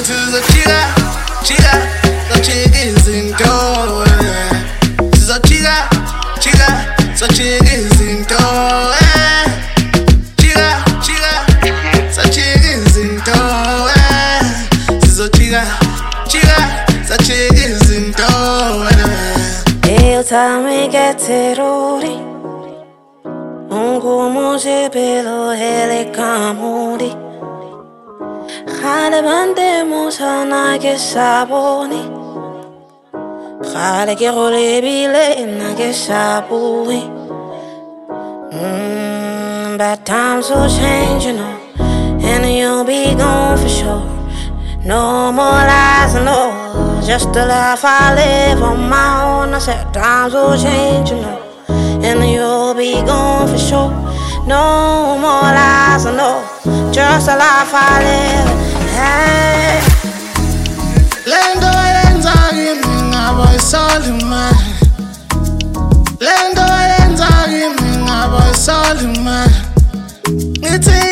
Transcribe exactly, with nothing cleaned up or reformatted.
Sizojika, jika, zojika izinto. Sizojika, jika, zojika izinto. Jika, jika, zojika izinto. Sizojika, jika, zojika izinto. Io tami che terrori, un come se pelo hele camuri. Khale bande musana ke saboni, khale ke role bile na ke sabui. Mm, bad times will change, you know, and you'll be gone for sure. No more lies, no, just a life I live on my own. I said times will change, you know, and you'll be gone for sure. No more lies, no, just a life I live. Hey. Lendo yenza kimi ngabo isolima. Lendo yenza kimi ngabo isolima. Ngithi